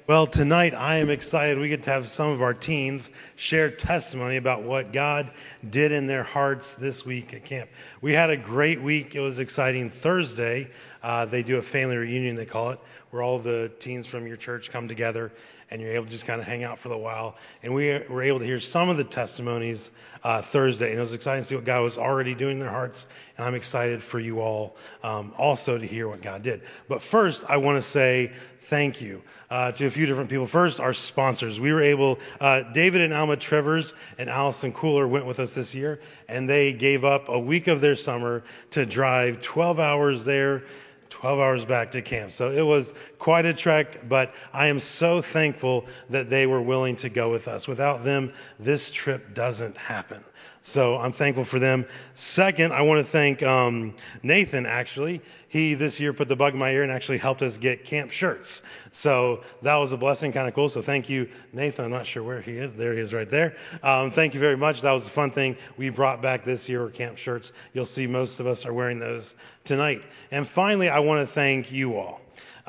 Well, tonight I am excited. We get to have some of our teens share testimony about what God did in their hearts this week at camp. We had a great week. It was exciting. Thursday, they do a family reunion, they call it, where all the teens from your church come together and you're able to just kind of hang out for a while. And we were able to hear some of the testimonies Thursday, and it was exciting to see what God was already doing in their hearts. And I'm excited for you all also to hear what God did. But first, I want to say thank you to a few different people. First, our sponsors. We were able, David and Alma Trevors and Allison Cooler went with us this year, and they gave up a week of their summer to drive 12 hours there, 12 hours back to camp. So it was quite a trek, but I am so thankful that they were willing to go with us. Without them, this trip doesn't happen. So I'm thankful for them. Second, I want to thank Nathan, actually. He this year put the bug in my ear and actually helped us get camp shirts. So that was a blessing, kind of cool. So thank you, Nathan. I'm not sure where he is. There he is right there. Thank you very much. That was a fun thing we brought back this year, were camp shirts. You'll see most of us are wearing those tonight. And finally, I want to thank you all.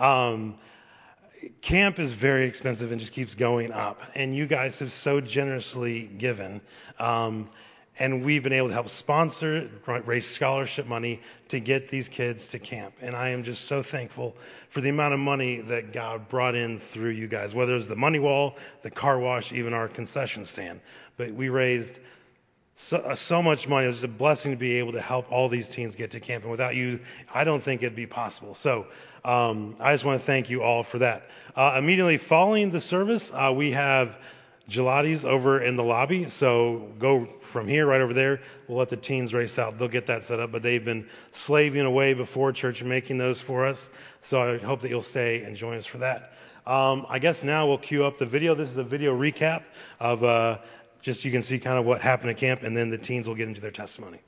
Camp is very expensive and just keeps going up. And you guys have so generously given. And we've been able to help sponsor, raise scholarship money to get these kids to camp. And I am just so thankful for the amount of money that God brought in through you guys, whether it's the money wall, the car wash, even our concession stand. But we raised so much money. It was a blessing to be able to help all these teens get to camp. And without you, I don't think it'd be possible. So I just want to thank you all for that. Immediately following the service, we have gelatis over in the lobby, so go from here right over there. We'll let the teens race out. They'll get that set up, but they've been slaving away before church making those for us, so I hope that you'll stay and join us for that. I guess now we'll cue up the video. This is a video recap of just you can see kind of what happened at camp, and then the teens will get into their testimony.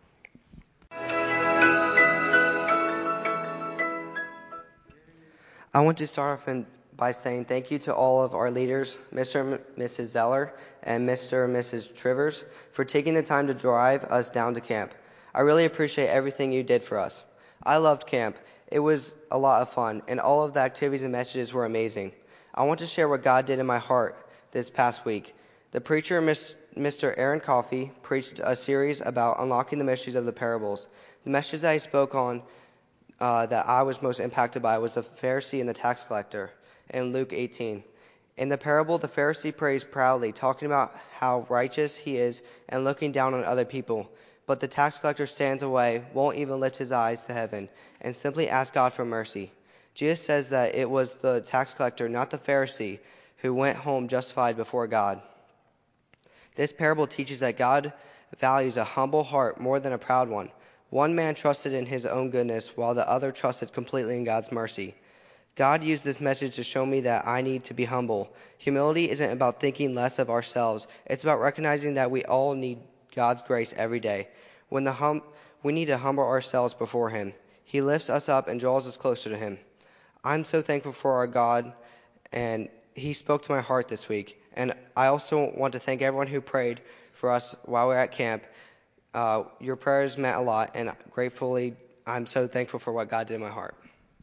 I want to start off by saying thank you to all of our leaders, Mr. and Mrs. Zeller and Mr. and Mrs. Trivers, for taking the time to drive us down to camp. I really appreciate everything you did for us. I loved camp. It was a lot of fun, and all of the activities and messages were amazing. I want to share what God did in my heart this past week. The preacher, Mr. Aaron Coffey, preached a series about unlocking the mysteries of the parables. The message that he spoke on that I was most impacted by was the Pharisee and the tax collector in Luke 18. In the parable, the Pharisee prays proudly, talking about how righteous he is and looking down on other people. But the tax collector stands away, won't even lift his eyes to heaven, and simply asks God for mercy. Jesus says that it was the tax collector, not the Pharisee, who went home justified before God. This parable teaches that God values a humble heart more than a proud one. One man trusted in his own goodness, while the other trusted completely in God's mercy. God used this message to show me that I need to be humble. Humility isn't about thinking less of ourselves. It's about recognizing that we all need God's grace every day. We need to humble ourselves before Him. He lifts us up and draws us closer to Him. I'm so thankful for our God, and He spoke to my heart this week. And I also want to thank everyone who prayed for us while we were at camp. Your prayers meant a lot, and gratefully, I'm so thankful for what God did in my heart.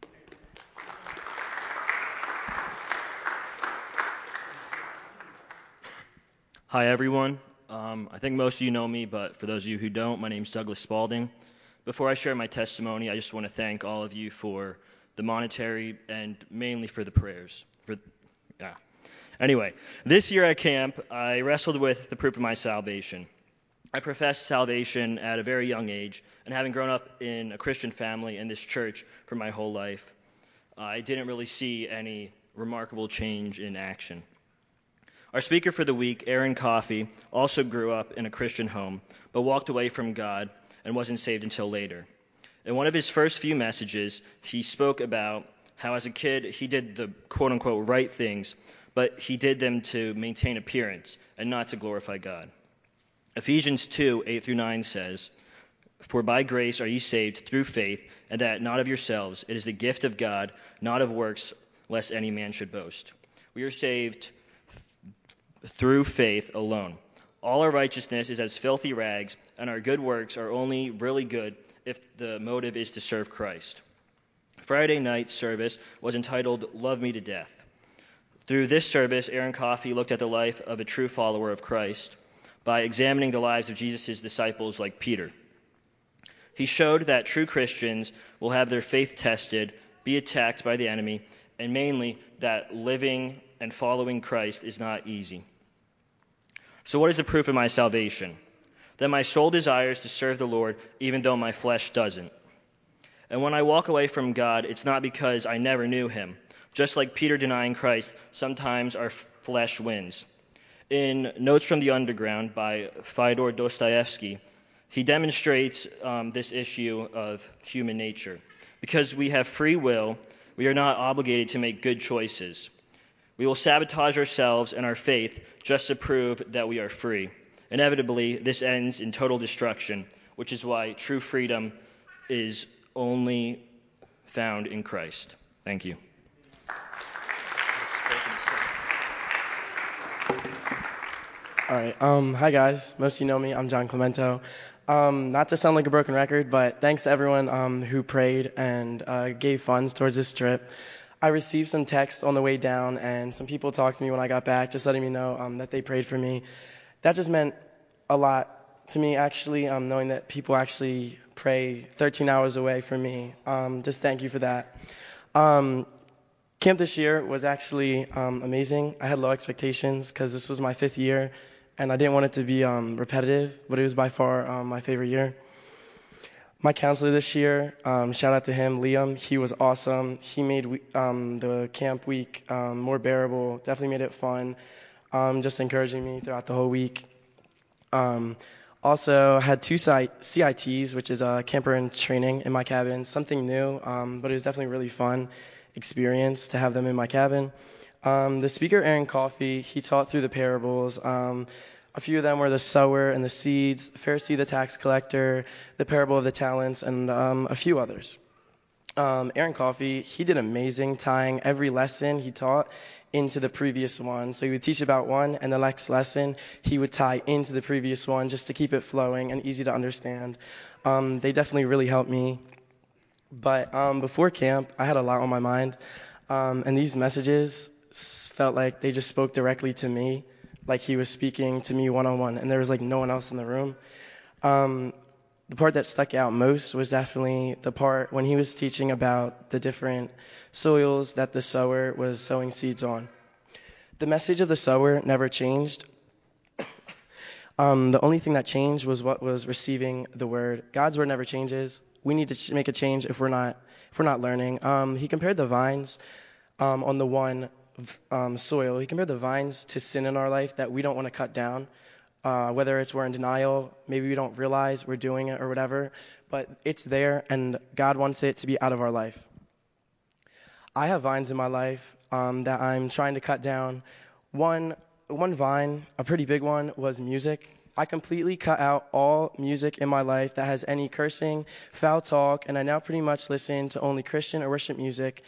Hi, everyone. I think most of you know me, but for those of you who don't, my name's Douglas Spalding. Before I share my testimony, I just want to thank all of you for the monetary and mainly for the prayers. Anyway, this year at camp, I wrestled with the proof of my salvation. I professed salvation at a very young age, and having grown up in a Christian family in this church for my whole life, I didn't really see any remarkable change in action. Our speaker for the week, Aaron Coffey, also grew up in a Christian home, but walked away from God and wasn't saved until later. In one of his first few messages, he spoke about how as a kid he did the quote-unquote right things, but he did them to maintain appearance and not to glorify God. Ephesians 2:8-9 says, "For by grace are ye saved through faith, and that not of yourselves. It is the gift of God, not of works, lest any man should boast." We are saved through faith alone. All our righteousness is as filthy rags, and our good works are only really good if the motive is to serve Christ. Friday night service was entitled "Love Me to Death." Through this service, Aaron Coffey looked at the life of a true follower of Christ by examining the lives of Jesus' disciples like Peter. He showed that true Christians will have their faith tested, be attacked by the enemy, and mainly that living and following Christ is not easy. So what is the proof of my salvation? That my soul desires to serve the Lord even though my flesh doesn't. And when I walk away from God, it's not because I never knew him. Just like Peter denying Christ, sometimes our flesh wins. In Notes from the Underground by Fyodor Dostoevsky, he demonstrates this issue of human nature. Because we have free will, we are not obligated to make good choices. We will sabotage ourselves and our faith just to prove that we are free. Inevitably, this ends in total destruction, which is why true freedom is only found in Christ. Thank you. All right. Hi, guys. Most of you know me. I'm John Clemento. Not to sound like a broken record, but thanks to everyone who prayed and gave funds towards this trip. I received some texts on the way down, and some people talked to me when I got back, just letting me know that they prayed for me. That just meant a lot to me, actually, knowing that people actually pray 13 hours away from me. Just thank you for that. Camp this year was actually amazing. I had low expectations because this was my 5th year, and I didn't want it to be repetitive, but it was by far my favorite year. My counselor this year, shout out to him, Liam. He was awesome. He made the camp week more bearable, definitely made it fun, just encouraging me throughout the whole week. Also had 2 CITs, which is camper in training in my cabin, something new, but it was definitely a really fun experience to have them in my cabin. The speaker, Aaron Coffey, he taught through the parables. A few of them were the sower and the seeds, the Pharisee, the tax collector, the parable of the talents, and a few others. Aaron Coffey, he did amazing tying every lesson he taught into the previous one. So he would teach about one, and the next lesson he would tie into the previous one just to keep it flowing and easy to understand. They definitely really helped me. But before camp, I had a lot on my mind, and these messages felt like they just spoke directly to me, like he was speaking to me one-on-one, and there was like no one else in the room. The part that stuck out most was definitely the part when he was teaching about the different soils that the sower was sowing seeds on. The message of the sower never changed. The only thing that changed was what was receiving the word. God's word never changes. We need to make a change if we're not learning. He compared the vines on the one soil. He compared the vines to sin in our life that we don't want to cut down. Whether it's we're in denial, maybe we don't realize we're doing it or whatever, but it's there and God wants it to be out of our life. I have vines in my life that I'm trying to cut down. One vine, a pretty big one, was music. I completely cut out all music in my life that has any cursing, foul talk, and I now pretty much listen to only Christian or worship music.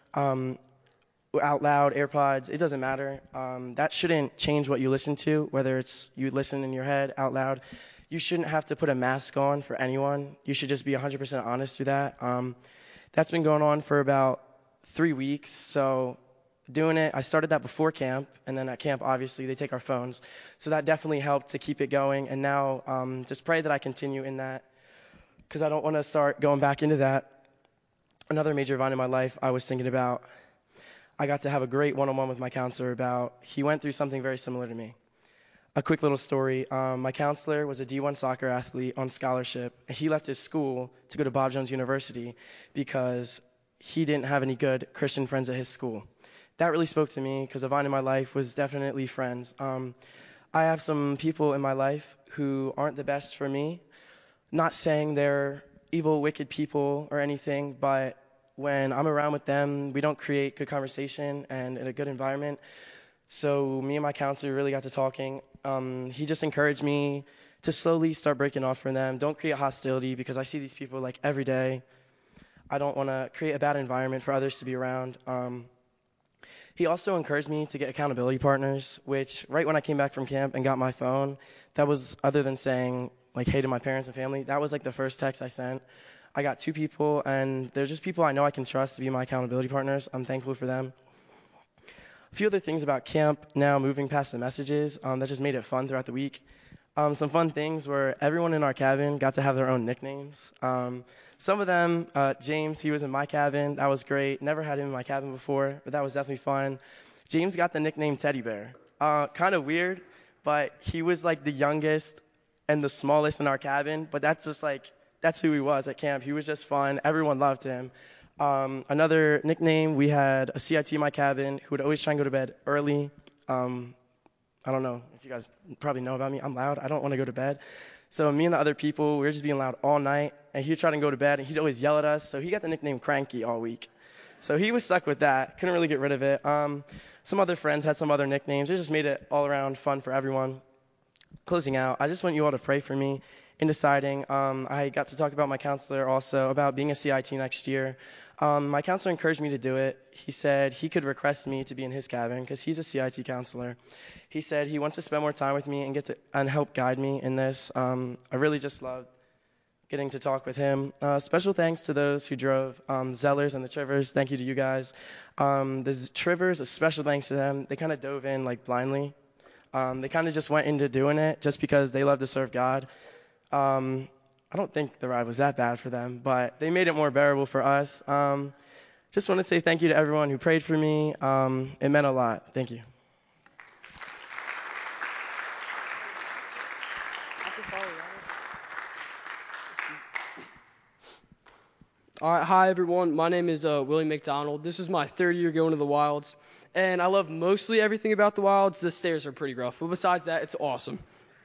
Out loud, AirPods, it doesn't matter. That shouldn't change what you listen to, whether it's you listen in your head, out loud. You shouldn't have to put a mask on for anyone. You should just be 100% honest through that. That's been going on for about 3 weeks. So doing it, I started that before camp, and then at camp, obviously, they take our phones. So that definitely helped to keep it going. And now just pray that I continue in that because I don't want to start going back into that. Another major vine in my life I was thinking about, I got to have a great one-on-one with my counselor about, he went through something very similar to me. A quick little story. My counselor was a D1 soccer athlete on scholarship. He left his school to go to Bob Jones University because he didn't have any good Christian friends at his school. That really spoke to me because a vine in my life was definitely friends. I have some people in my life who aren't the best for me. Not saying they're evil, wicked people or anything, but when I'm around with them, we don't create good conversation and in a good environment. So me and my counselor really got to talking. He just encouraged me to slowly start breaking off from them. Don't create hostility because I see these people like every day. I don't want to create a bad environment for others to be around. He also encouraged me to get accountability partners, which right when I came back from camp and got my phone, that was, other than saying like hey to my parents and family, that was like the first text I sent. I got 2 people, and they're just people I know I can trust to be my accountability partners. I'm thankful for them. A few other things about camp now, moving past the messages, that just made it fun throughout the week. Some fun things were everyone in our cabin got to have their own nicknames. Some of them, James, he was in my cabin. That was great. Never had him in my cabin before, but that was definitely fun. James got the nickname Teddy Bear. Kind of weird, but he was like the youngest and the smallest in our cabin, but that's who he was at camp. He was just fun. Everyone loved him. Another nickname, we had a CIT in my cabin who would always try and go to bed early. I don't know if you guys probably know about me. I'm loud. I don't want to go to bed. So me and the other people, we were just being loud all night, and he'd try to go to bed, and he'd always yell at us. So he got the nickname Cranky all week. So he was stuck with that. Couldn't really get rid of it. Some other friends had some other nicknames. It just made it all around fun for everyone. Closing out, I just want you all to pray for me in deciding. I got to talk about my counselor also about being a CIT next year. My counselor encouraged me to do it. He said he could request me to be in his cabin because he's a CIT counselor. He said he wants to spend more time with me and help guide me in this. I really just loved getting to talk with him. Special thanks to those who drove, Zellers and the Trivers. Thank you to you guys. The Trivers, a special thanks to them. They kind of dove in like blindly. They kind of just went into doing it just because they love to serve God. I don't think the ride was that bad for them, but they made it more bearable for us. Just want to say thank you to everyone who prayed for me. It meant a lot. Thank you. All right, hi everyone. My name is Willie McDonald. This is my third year going to the Wilds, and I love mostly everything about the Wilds. The stairs are pretty rough, but besides that, it's awesome.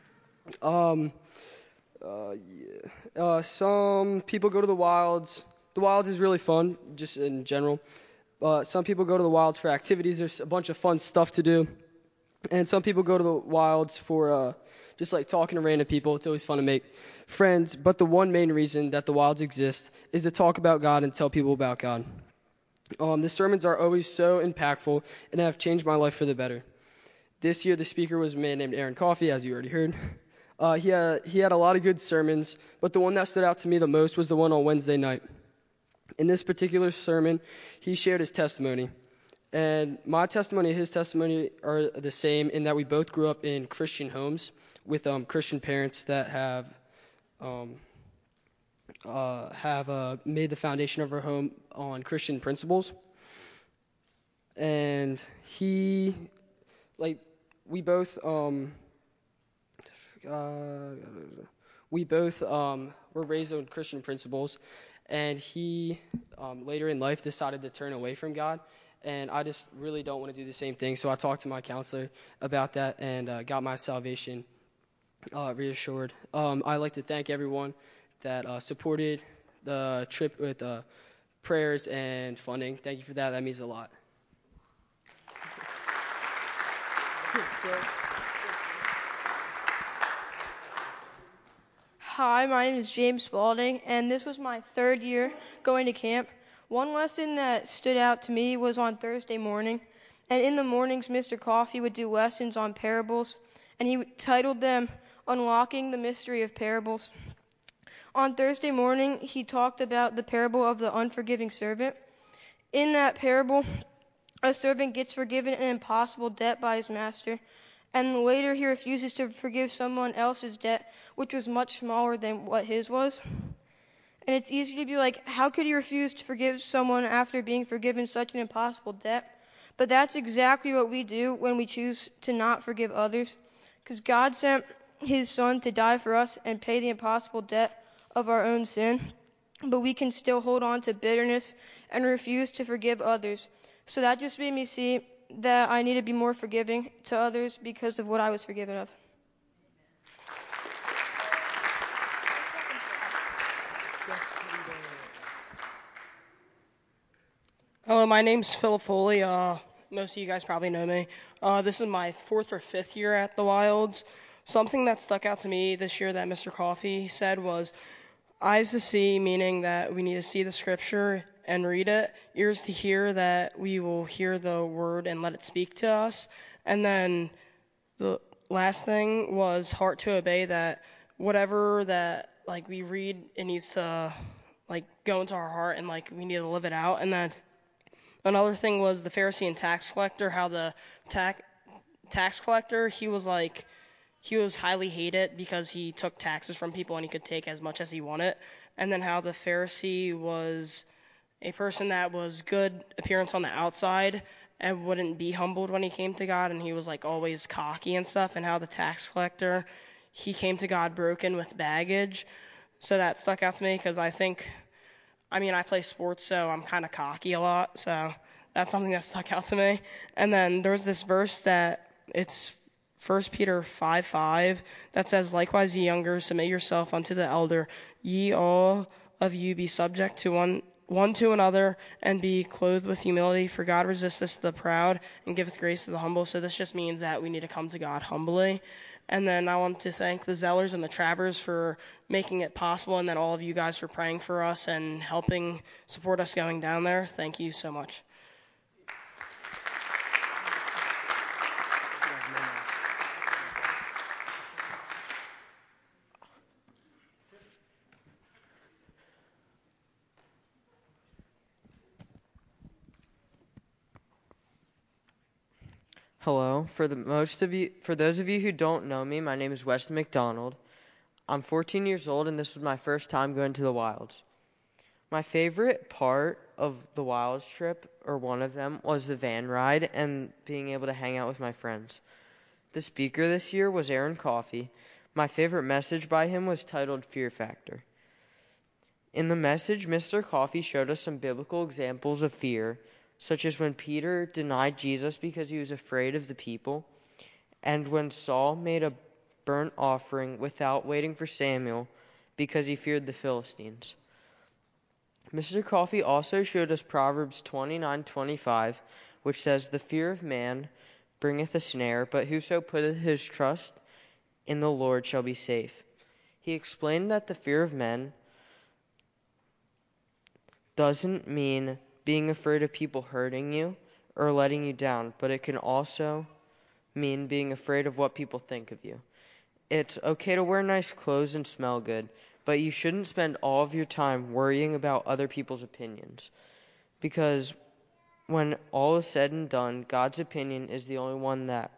Some people go to the Wilds. The Wilds is really fun, just in general. Some people go to the Wilds for activities. There's a bunch of fun stuff to do, and some people go to the Wilds for just like talking to random people. It's always fun to make friends, but the one main reason that the Wilds exist is to talk about God and tell people about God. The sermons are always so impactful and have changed my life for the better. This year, the speaker was a man named Aaron Coffey, as you already heard. He had a lot of good sermons, but the one that stood out to me the most was the one on Wednesday night. In this particular sermon, he shared his testimony. And my testimony and his testimony are the same in that we both grew up in Christian homes with Christian parents that have made the foundation of our home on Christian principles. And we both were raised on Christian principles, and he later in life decided to turn away from God. And I just really don't want to do the same thing. So I talked to my counselor about that and got my salvation reassured. I'd like to thank everyone that supported the trip with prayers and funding. Thank you for that. That means a lot. Hi, my name is James Spalding, and this was my third year going to camp. One lesson that stood out to me was on Thursday morning, and in the mornings Mr. Coffey would do lessons on parables, and he titled them Unlocking the Mystery of Parables. On Thursday morning, he talked about the parable of the unforgiving servant. In that parable, a servant gets forgiven an impossible debt by his master, and later he refuses to forgive someone else's debt, which was much smaller than what his was. And it's easy to be like, how could you refuse to forgive someone after being forgiven such an impossible debt? But that's exactly what we do when we choose to not forgive others, because God sent his son to die for us and pay the impossible debt of our own sin, but we can still hold on to bitterness and refuse to forgive others. So that just made me see that I need to be more forgiving to others because of what I was forgiven of. Hello, my name's Philip Foley. Most of you guys probably know me. This is my fourth or fifth year at the Wilds. Something that stuck out to me this year that Mr. Coffey said was eyes to see, meaning that we need to see the scripture and read it, ears to hear, that we will hear the word and let it speak to us. And then the last thing was heart to obey, that whatever that we read, it needs to go into our heart and we need to live it out. And then Another thing was the Pharisee and tax collector, how the tax collector, he was highly hated because he took taxes from people and he could take as much as he wanted. And then how the Pharisee was a person that was good appearance on the outside and wouldn't be humbled when he came to God, and he was like always cocky and stuff. And how the tax collector, he came to God broken with baggage. So that stuck out to me because I play sports, so I'm kind of cocky a lot. So that's something that stuck out to me. And then there's this verse that it's 1 Peter 5:5 that says, "Likewise, ye younger, submit yourself unto the elder. Ye all of you be subject to one to another, and be clothed with humility. For God resisteth the proud, and giveth grace to the humble." So this just means that we need to come to God humbly. And then I want to thank the Zellers and the Travers for making it possible, and then all of you guys for praying for us and helping support us going down there. Thank you so much. Hello. For those of you who don't know me, my name is Weston McDonald. I'm 14 years old, and this was my first time going to the Wilds. My favorite part of the Wilds trip, or one of them, was the van ride and being able to hang out with my friends. The speaker this year was Aaron Coffey. My favorite message by him was titled Fear Factor. In the message, Mr. Coffey showed us some biblical examples of fear, such as when Peter denied Jesus because he was afraid of the people, and when Saul made a burnt offering without waiting for Samuel because he feared the Philistines. Mr. Coffey also showed us Proverbs 29:25, which says, "The fear of man bringeth a snare, but whoso putteth his trust in the Lord shall be safe." He explained that the fear of men doesn't mean being afraid of people hurting you or letting you down, but it can also mean being afraid of what people think of you. It's okay to wear nice clothes and smell good, but you shouldn't spend all of your time worrying about other people's opinions, because when all is said and done, God's opinion is the only one that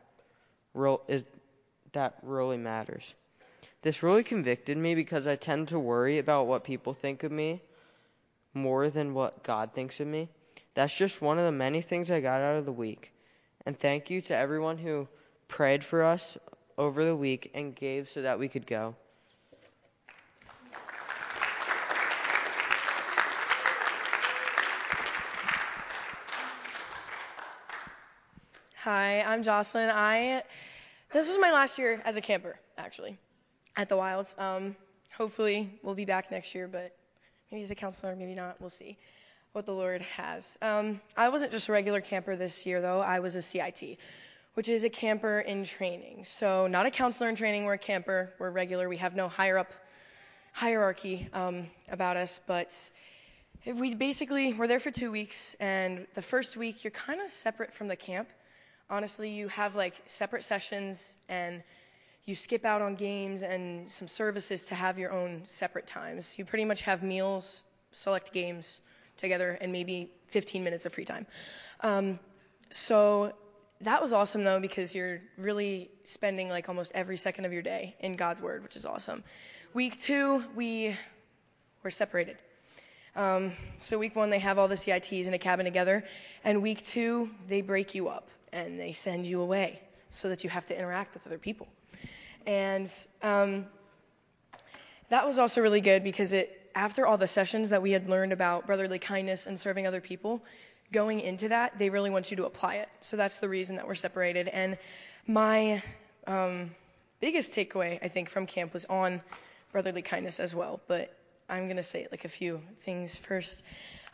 really matters. This really convicted me because I tend to worry about what people think of me more than what God thinks of me. That's just one of the many things I got out of the week. And thank you to everyone who prayed for us over the week and gave so that we could go. Hi, I'm Jocelyn. This was my last year as a camper, actually, at the Wilds. Hopefully we'll be back next year, but maybe as a counselor, maybe not. We'll see what the Lord has. I wasn't just a regular camper this year, though. I was a CIT, which is a camper in training. So not a counselor in training. We're a camper. We're regular. We have no hierarchy about us, but we're there for 2 weeks, and the first week you're kind of separate from the camp. Honestly, you have like separate sessions, and you skip out on games and some services to have your own separate times. You pretty much have meals, select games together, and maybe 15 minutes of free time. So that was awesome, though, because you're really spending like almost every second of your day in God's Word, which is awesome. Week 2, we were separated. So week 1, they have all the CITs in a cabin together, and week 2, they break you up and they send you away so that you have to interact with other people. And that was also really good because after all the sessions that we had learned about brotherly kindness and serving other people, going into that, they really want you to apply it. So that's the reason that we're separated. And my biggest takeaway, I think, from camp was on brotherly kindness as well. But I'm going to say like a few things first.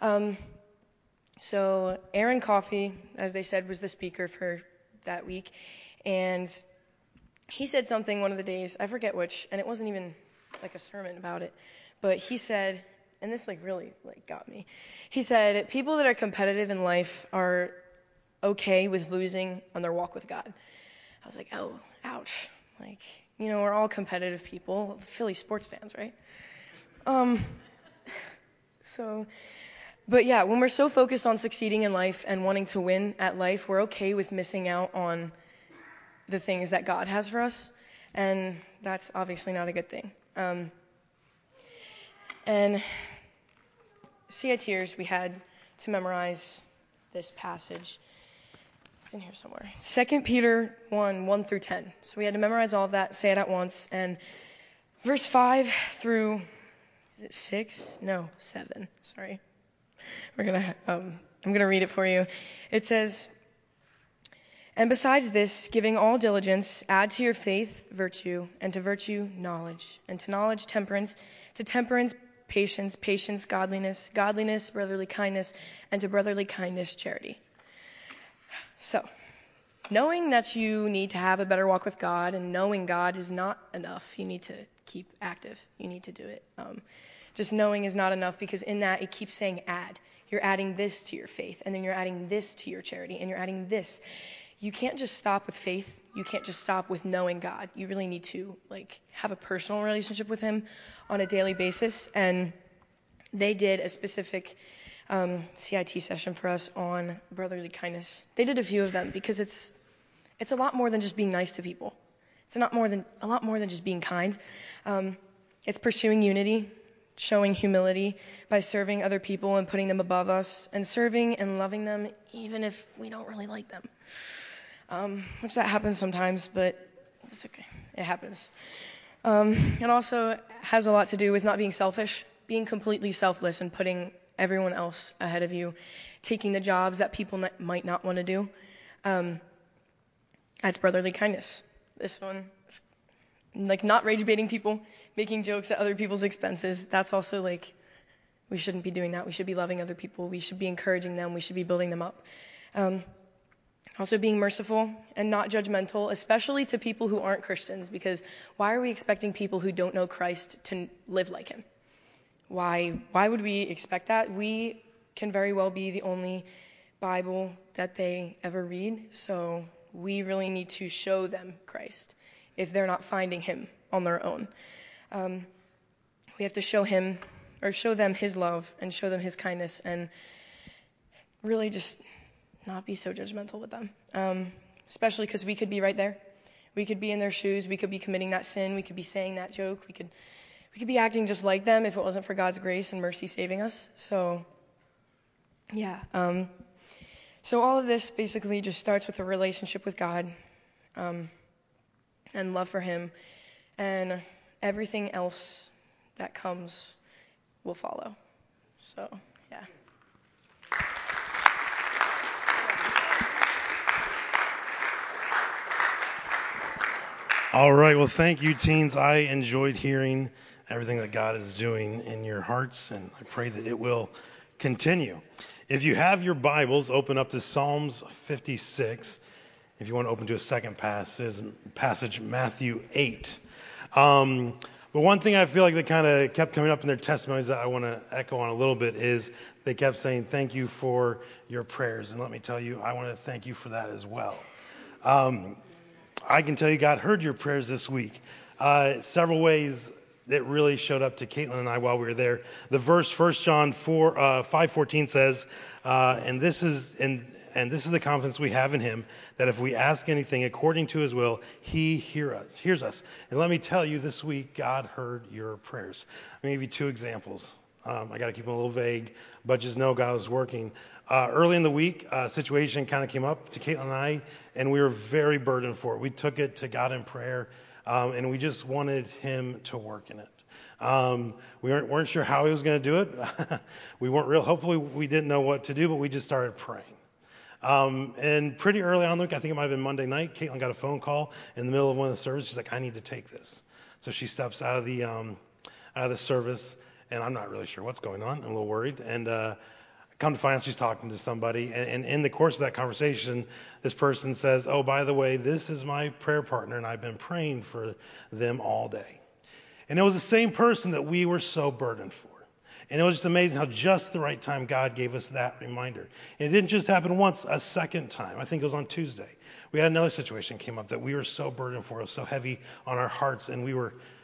So Aaron Coffey, as they said, was the speaker for that week. And he said something one of the days, I forget which, and it wasn't even like a sermon about it, but he said, and this like really like got me. He said, people that are competitive in life are okay with losing on their walk with God. I was like, oh, ouch. Like, we're all competitive people, Philly sports fans, right? So But yeah, when we're so focused on succeeding in life and wanting to win at life, we're okay with missing out on the things that God has for us. And that's obviously not a good thing. And CITers, we had to memorize this passage. It's in here somewhere. 2 Peter 1 through 10. So we had to memorize all of that, say it at once. And verse 5 through, is it 6? No, 7. Sorry. I'm going to read it for you. It says, "And besides this, giving all diligence, add to your faith virtue, and to virtue knowledge, and to knowledge temperance, to temperance patience, patience godliness, godliness brotherly kindness, and to brotherly kindness charity." So, knowing that you need to have a better walk with God and knowing God is not enough. You need to keep active. You need to do it. Just knowing is not enough, because in that it keeps saying add. You're adding this to your faith, and then you're adding this to your charity, and you're adding this. You can't just stop with faith. You can't just stop with knowing God. You really need to have a personal relationship with Him on a daily basis. And they did a specific CIT session for us on brotherly kindness. They did a few of them because it's a lot more than just being nice to people. It's a lot more than just being kind. It's pursuing unity, showing humility by serving other people and putting them above us, and serving and loving them even if we don't really like them. Which that happens sometimes, but it's okay. It happens. It also has a lot to do with not being selfish, being completely selfless and putting everyone else ahead of you, taking the jobs that people might not want to do. That's brotherly kindness. This one, not rage baiting people, making jokes at other people's expenses. That's also we shouldn't be doing that. We should be loving other people. We should be encouraging them. We should be building them up. Also being merciful and not judgmental, especially to people who aren't Christians, because why are we expecting people who don't know Christ to live like Him? Why would we expect that? We can very well be the only Bible that they ever read, so we really need to show them Christ if they're not finding Him on their own. We have to show them His love and show them His kindness, and really just not be so judgmental with them, especially because we could be right there. We could be in their shoes. We could be committing that sin. We could be saying that joke. We could be acting just like them if it wasn't for God's grace and mercy saving us. So, yeah. So all of this basically just starts with a relationship with God, and love for Him, and everything else that comes will follow. So, yeah. All right. Well, thank you, teens. I enjoyed hearing everything that God is doing in your hearts, and I pray that it will continue. If you have your Bibles, open up to Psalms 56. If you want to open to a second passage, Matthew 8. But one thing I feel like that kind of kept coming up in their testimonies that I want to echo on a little bit is they kept saying, "Thank you for your prayers." And let me tell you, I want to thank you for that as well. I can tell you God heard your prayers this week. Several ways that really showed up to Caitlin and I while we were there. The verse 1 John 5:14 says, and this is the confidence we have in Him, that if we ask anything according to His will, He hears us. And let me tell you, this week God heard your prayers. I'll give you two examples. I got to keep them a little vague, but just know God was working. Early in the week, a situation kind of came up to Caitlin and I, and we were very burdened for it. We took it to God in prayer, and we just wanted Him to work in it. We weren't sure how He was going to do it. We weren't real. Hopefully, we didn't know what to do, but we just started praying. And pretty early on, I think it might have been Monday night, Caitlin got a phone call in the middle of one of the services. She's like, "I need to take this." So she steps out of the service, and I'm not really sure what's going on. I'm a little worried, and come to find out she's talking to somebody, and in the course of that conversation, this person says, "Oh, by the way, this is my prayer partner, and I've been praying for them all day." And it was the same person that we were so burdened for. And it was just amazing how just the right time God gave us that reminder. And it didn't just happen once, a second time. I think it was on Tuesday. We had another situation came up that we were so burdened for. It was so heavy on our hearts, and we were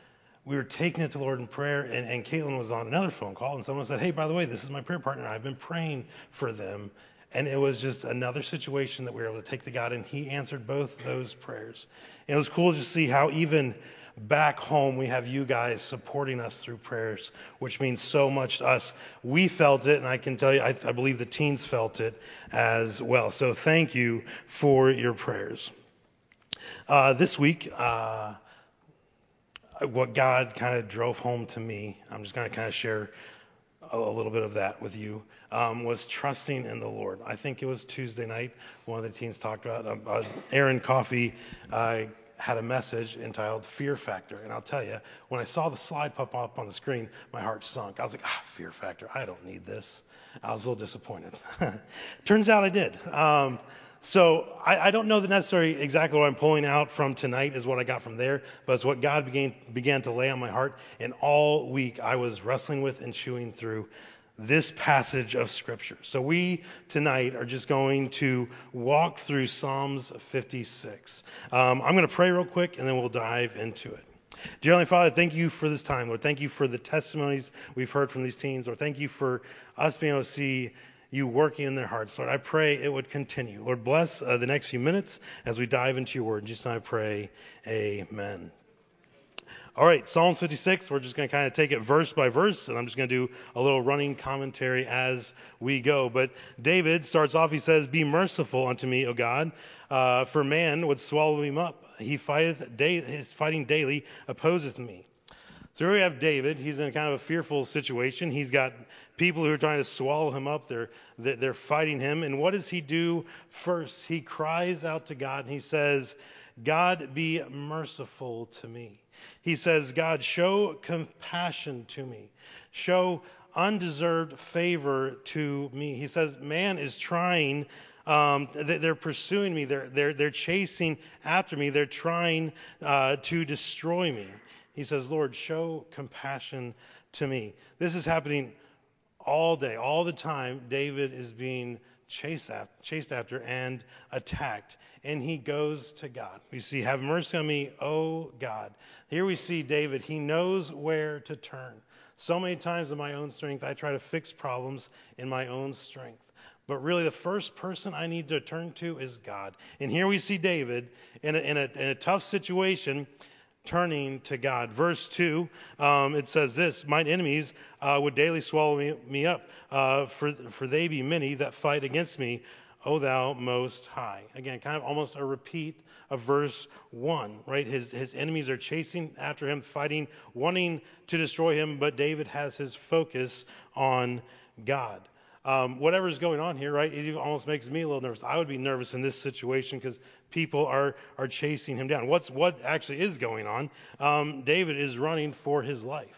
we were taking it to the Lord in prayer, and Caitlin was on another phone call, and someone said, hey, by the way, this is my prayer partner. I've been praying for them. And it was just another situation that we were able to take to God, and he answered both those prayers. And it was cool to see how even back home we have you guys supporting us through prayers, which means so much to us. We felt it, and I can tell you, I believe the teens felt it as well. So thank you for your prayers. This week, what God kind of drove home to me, I'm just going to kind of share a little bit of that with you, was trusting in the Lord. I think it was Tuesday night, one of the teens talked about, Aaron Coffey had a message entitled Fear Factor. And I'll tell you, when I saw the slide pop up on the screen, my heart sunk. I was like, Fear Factor, I don't need this. I was a little disappointed. Turns out I did. So I don't know that necessarily exactly what I'm pulling out from tonight is what I got from there, but it's what God began to lay on my heart. And all week I was wrestling with and chewing through this passage of Scripture. So we tonight are just going to walk through Psalms 56. I'm going to pray real quick and then we'll dive into it. Dear Heavenly Father, thank you for this time. Lord, thank you for the testimonies we've heard from these teens. Lord, thank you for us being able to see you working in their hearts. Lord, I pray it would continue. Lord, bless the next few minutes as we dive into your word. In Jesus' name I pray, amen. All right, Psalm 56, we're just going to kind of take it verse by verse, and I'm just going to do a little running commentary as we go. But David starts off, he says, be merciful unto me, O God, for man would swallow him up. His fighting daily opposeth me. So here we have David. He's in kind of a fearful situation. He's got people who are trying to swallow him up. They're fighting him. And what does he do first? He cries out to God, and he says, God, be merciful to me. He says, God, show compassion to me. Show undeserved favor to me. He says, man is trying, they're pursuing me. They're chasing after me. They're trying to destroy me. He says, Lord, show compassion to me. This is happening all day, all the time. David is being chased after and attacked. And he goes to God. We see, have mercy on me, O God. Here we see David. He knows where to turn. So many times in my own strength, I try to fix problems in my own strength. But really, the first person I need to turn to is God. And here we see David in a tough situation, turning to God. Verse 2, it says this, mine enemies would daily swallow me up, for they be many that fight against me, O thou most high. Again, kind of almost a repeat of verse 1, right? His enemies are chasing after him, fighting, wanting to destroy him, but David has his focus on God. Whatever's going on here, right, it almost makes me a little nervous. I would be nervous in this situation because people are chasing him down. What actually is going on? David is running for his life.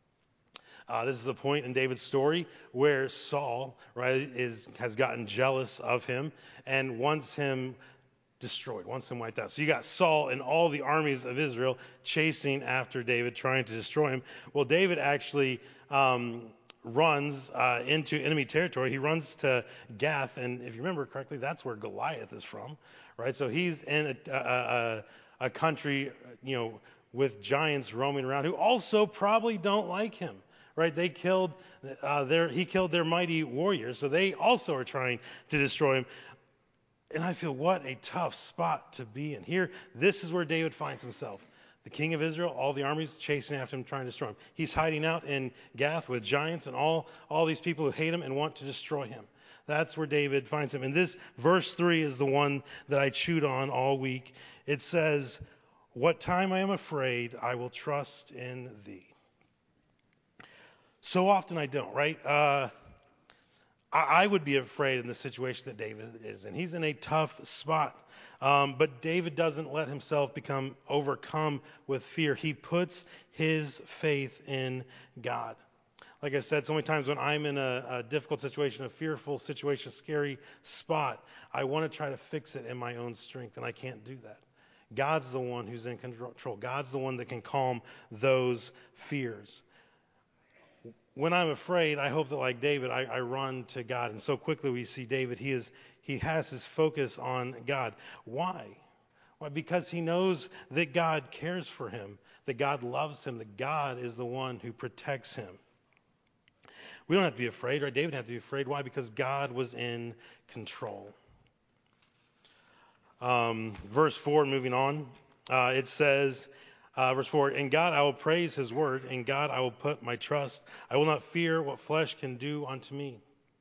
This is a point in David's story where Saul, right, has gotten jealous of him and wants him destroyed, wants him wiped out. So you got Saul and all the armies of Israel chasing after David, trying to destroy him. Well, David actually runs into enemy territory. He runs to Gath, and if you remember correctly, that's where Goliath is from, right? So he's in a country, with giants roaming around who also probably don't like him, right? He killed their mighty warriors, so they also are trying to destroy him. And I feel what a tough spot to be in. Here, this is where David finds himself. The king of Israel, all the armies chasing after him, trying to destroy him. He's hiding out in Gath with giants and all these people who hate him and want to destroy him. That's where David finds him. And this verse 3 is the one that I chewed on all week. It says, what time I am afraid, I will trust in thee. So often I don't, right? I would be afraid in the situation that David is in. He's in a tough spot. But David doesn't let himself become overcome with fear. He puts his faith in God. Like I said, so many times when I'm in a difficult situation, a fearful situation, a scary spot, I want to try to fix it in my own strength, and I can't do that. God's the one who's in control. God's the one that can calm those fears. When I'm afraid, I hope that like David, I run to God. And so quickly we see David, he has his focus on God. Why? Why? Because he knows that God cares for him, that God loves him, that God is the one who protects him. We don't have to be afraid, right? David didn't have to be afraid. Why? Because God was in control. Verse 4, moving on, it says, verse 4, in God I will praise his word, in God I will put my trust. I will not fear what flesh can do unto me.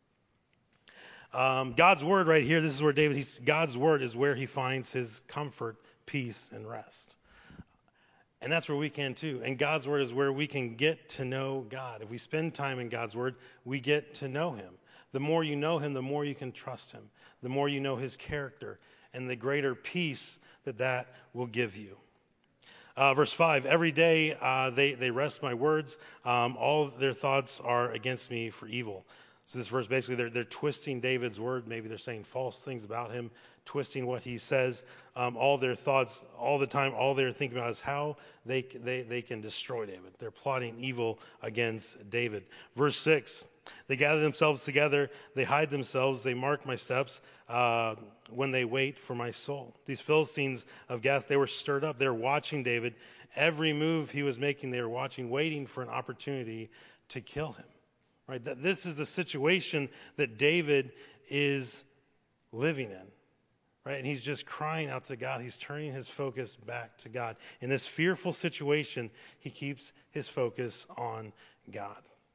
God's word right here, this is where God's word is where he finds his comfort, peace, and rest. And that's where we can too. And God's word is where we can get to know God. If we spend time in God's word, we get to know him. The more you know him, the more you can trust him. The more you know his character, and the greater peace that will give you. Verse 5, every day they wrest my words. All their thoughts are against me for evil. So this verse, basically, they're twisting David's word. Maybe they're saying false things about him, twisting what he says. All their thoughts, all the time, all they're thinking about is how they can destroy David. They're plotting evil against David. Verse 6, they gather themselves together. They hide themselves. They mark my steps when they wait for my soul. These Philistines of Gath, they were stirred up. They're watching David. Every move he was making, they were watching, waiting for an opportunity to kill him. Right? That this is the situation that David is living in. Right? And he's just crying out to God. He's turning his focus back to God. In this fearful situation, he keeps his focus on God.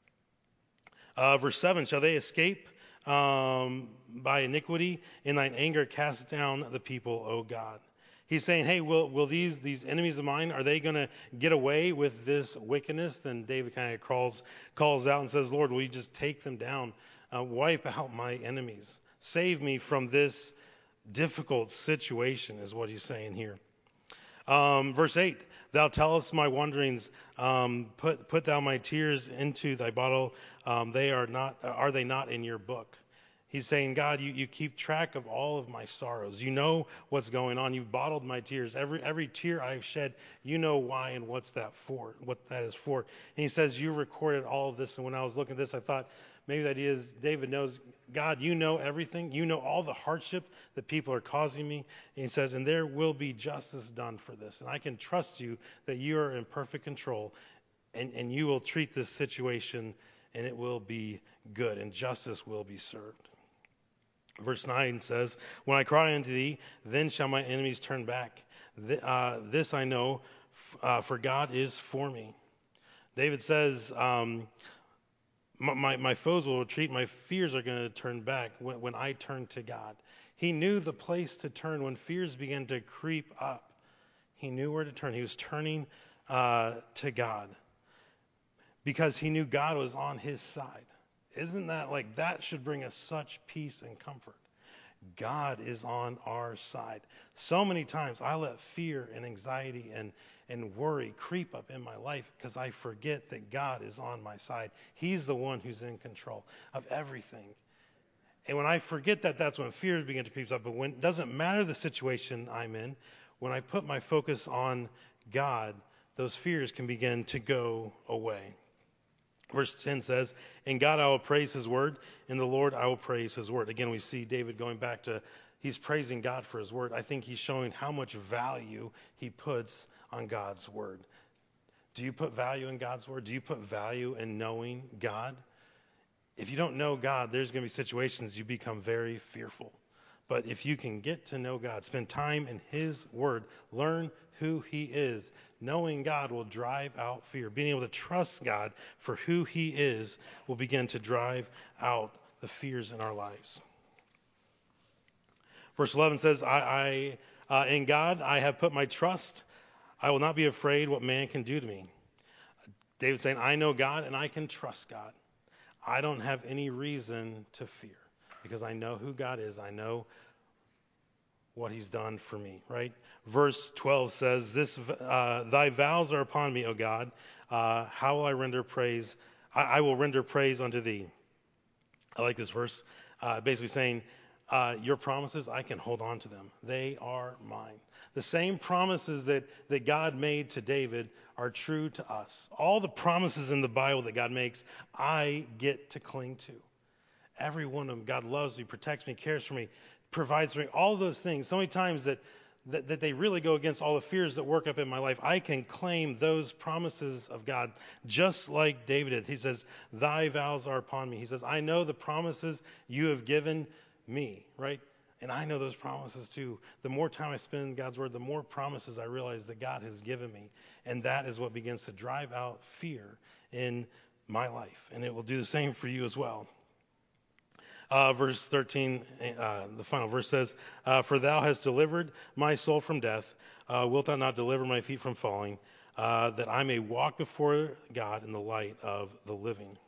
Verse 7, shall they escape by iniquity? In thine anger cast down the people, O God. He's saying, hey, will these enemies of mine, are they going to get away with this wickedness? Then David kind of calls out and says, Lord, will you just take them down? Wipe out my enemies. Save me from this difficult situation, is what he's saying here. Verse 8, thou tellest my wanderings, put thou my tears into thy bottle. Are they not in your book? He's saying, God, you keep track of all of my sorrows. You know what's going on. You've bottled my tears. Every tear I've shed, you know why and what that is for. And he says, you recorded all of this. And when I was looking at this, I thought maybe the idea is David knows, God, you know everything. You know all the hardship that people are causing me. And he says, and there will be justice done for this. And I can trust you that you are in perfect control, and you will treat this situation, and it will be good, and justice will be served. Verse 9 says, when I cry unto thee, then shall my enemies turn back. This I know, for God is for me. David says, my foes will retreat, my fears are going to turn back when I turn to God. He knew the place to turn when fears began to creep up. He knew where to turn. He was turning to God because he knew God was on his side. Isn't that that should bring us such peace and comfort? God is on our side. So many times I let fear and anxiety and worry creep up in my life because I forget that God is on my side. He's the one who's in control of everything. And when I forget that, that's when fears begin to creep up. But when it doesn't matter the situation I'm in, when I put my focus on God, those fears can begin to go away. Verse 10 says, in God I will praise his word, in the Lord I will praise his word. Again, we see David going back to, he's praising God for his word. I think he's showing how much value he puts on God's word. Do you put value in God's word? Do you put value in knowing God? If you don't know God, there's going to be situations you become very fearful. But if you can get to know God, spend time in his word, learn who he is, knowing God will drive out fear. Being able to trust God for who he is will begin to drive out the fears in our lives. Verse 11 says, in God I have put my trust. I will not be afraid what man can do to me. David's saying, I know God and I can trust God. I don't have any reason to fear because I know who God is. I know what he's done for me, right? Verse 12 says, thy vows are upon me, O God. How will I render praise? I will render praise unto thee. I like this verse, basically saying, your promises, I can hold on to them. They are mine. The same promises that God made to David are true to us. All the promises in the Bible that God makes, I get to cling to. Every one of them, God loves me, protects me, cares for me, provides for me, all those things. So many times that that they really go against all the fears that work up in my life, I can claim those promises of God just like David did. He says, thy vows are upon me. He says, I know the promises you have given me, right? And I know those promises too. The more time I spend in God's word, the more promises I realize that God has given me. And that is what begins to drive out fear in my life. And it will do the same for you as well. Verse 13, the final verse says, for thou hast delivered my soul from death. Wilt thou not deliver my feet from falling, that I may walk before God in the light of the living?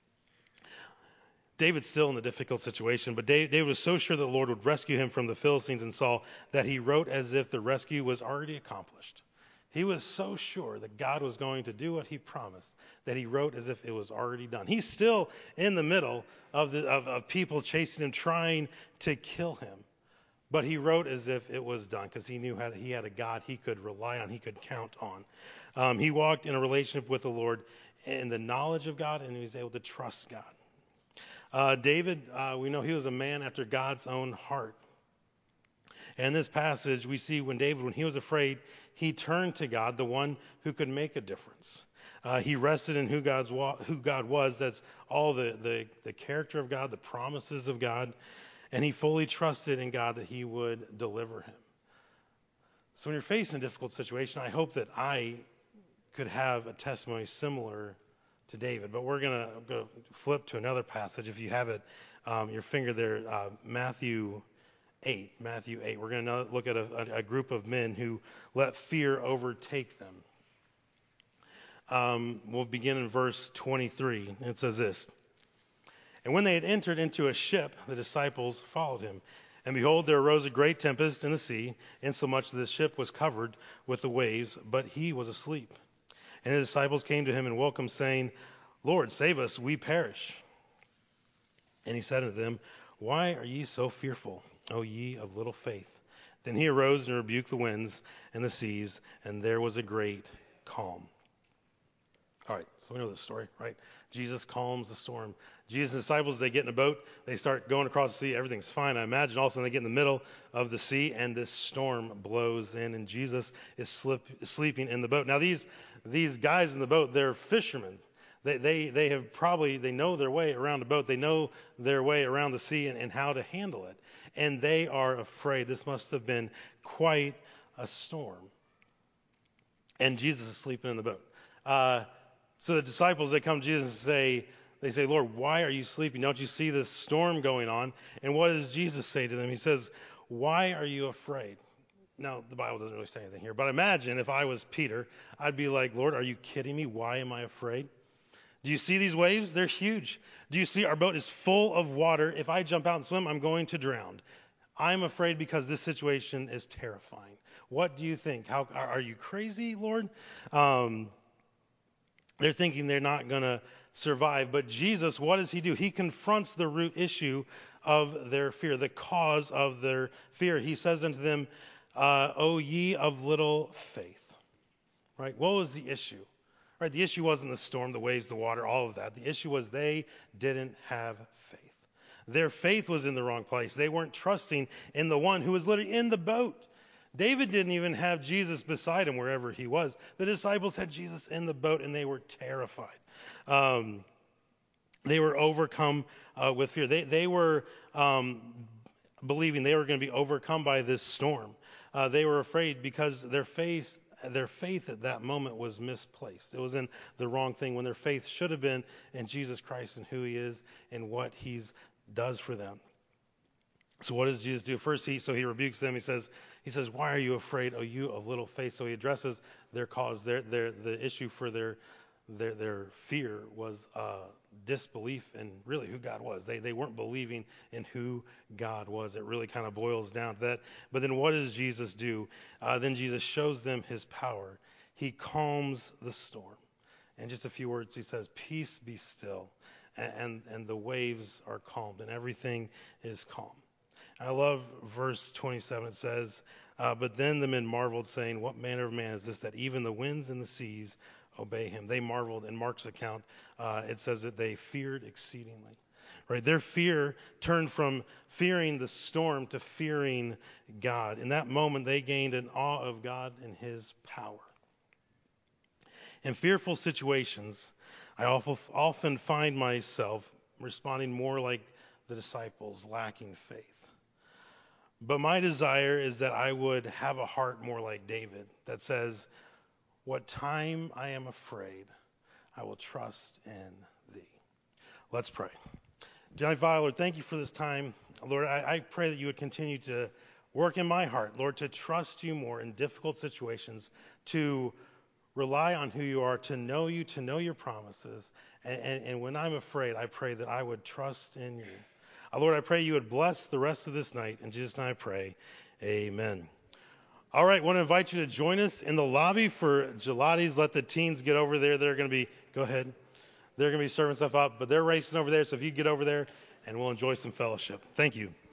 David's still in a difficult situation, but David was so sure that the Lord would rescue him from the Philistines and Saul that he wrote as if the rescue was already accomplished. He was so sure that God was going to do what he promised that he wrote as if it was already done. He's still in the middle of people chasing him, trying to kill him. But he wrote as if it was done because he knew he had a God he could rely on, he could count on. He walked in a relationship with the Lord in the knowledge of God, and he was able to trust God. David, we know he was a man after God's own heart. And in this passage, we see when he was afraid, he turned to God, the one who could make a difference. He rested in who God was. That's all the character of God, the promises of God. And he fully trusted in God that he would deliver him. So when you're facing a difficult situation, I hope that I could have a testimony similar to David. But we're going to go flip to another passage. If you have it, your finger there, Matthew 8. We're going to look at a group of men who let fear overtake them. We'll begin in verse 23. It says this. And when they had entered into a ship, the disciples followed him. And behold, there arose a great tempest in the sea, insomuch that the ship was covered with the waves, but he was asleep. And his disciples came to him and woke him, saying, Lord, save us, we perish. And he said unto them, Why are ye so fearful, O ye of little faith? Then he arose and rebuked the winds and the seas, and there was a great calm. All right, so we know this story, right? Jesus calms the storm. Jesus' disciples, they get in a boat, they start going across the sea, everything's fine. I imagine all of a sudden they get in the middle of the sea, and this storm blows in, and Jesus is sleeping in the boat. Now these guys in the boat, they're fishermen. They know their way around a boat. They know their way around the sea and how to handle it. And they are afraid. This must have been quite a storm. And Jesus is sleeping in the boat. So the disciples, they come to Jesus and say, Lord, why are you sleeping? Don't you see this storm going on? And what does Jesus say to them? He says, why are you afraid? Now, the Bible doesn't really say anything here, but imagine if I was Peter, I'd be like, Lord, are you kidding me? Why am I afraid? Do you see these waves? They're huge. Do you see our boat is full of water? If I jump out and swim, I'm going to drown. I'm afraid because this situation is terrifying. What do you think? Are you crazy, Lord? They're thinking they're not going to survive. But Jesus, what does he do? He confronts the root issue of their fear, the cause of their fear. He says unto them, O ye of little faith. Right? What was the issue? Right? The issue wasn't the storm, the waves, the water, all of that. The issue was they didn't have faith. Their faith was in the wrong place. They weren't trusting in the one who was literally in the boat. David didn't even have Jesus beside him wherever he was. The disciples had Jesus in the boat, and they were terrified. They were overcome with fear. They were believing they were going to be overcome by this storm. They were afraid because their faith at that moment was misplaced. It was in the wrong thing when their faith should have been in Jesus Christ and who he is and what he does for them. So what does Jesus do? First, he rebukes them. He says, why are you afraid, O you of little faith? So he addresses their cause. The issue for their fear was disbelief in really who God was. They weren't believing in who God was. It really kind of boils down to that. But then what does Jesus do? Then Jesus shows them his power. He calms the storm. In just a few words, he says, peace be still. And the waves are calmed and everything is calm. I love verse 27. It says, but then the men marveled, saying, what manner of man is this, that even the winds and the seas obey him? They marveled. In Mark's account, it says that they feared exceedingly. right? Their fear turned from fearing the storm to fearing God. In that moment, they gained an awe of God and his power. In fearful situations, I often find myself responding more like the disciples, lacking faith. But my desire is that I would have a heart more like David that says, what time I am afraid, I will trust in thee. Let's pray. Dear Father, Lord, thank you for this time. Lord, I pray that you would continue to work in my heart, Lord, to trust you more in difficult situations, to rely on who you are, to know you, to know your promises. And when I'm afraid, I pray that I would trust in you. Lord, I pray you would bless the rest of this night. In Jesus' name I pray. Amen. All right, I want to invite you to join us in the lobby for gelatis. Let the teens get over there. They're going to be, go ahead. They're going to be serving stuff up, but they're racing over there. So if you get over there, and we'll enjoy some fellowship. Thank you.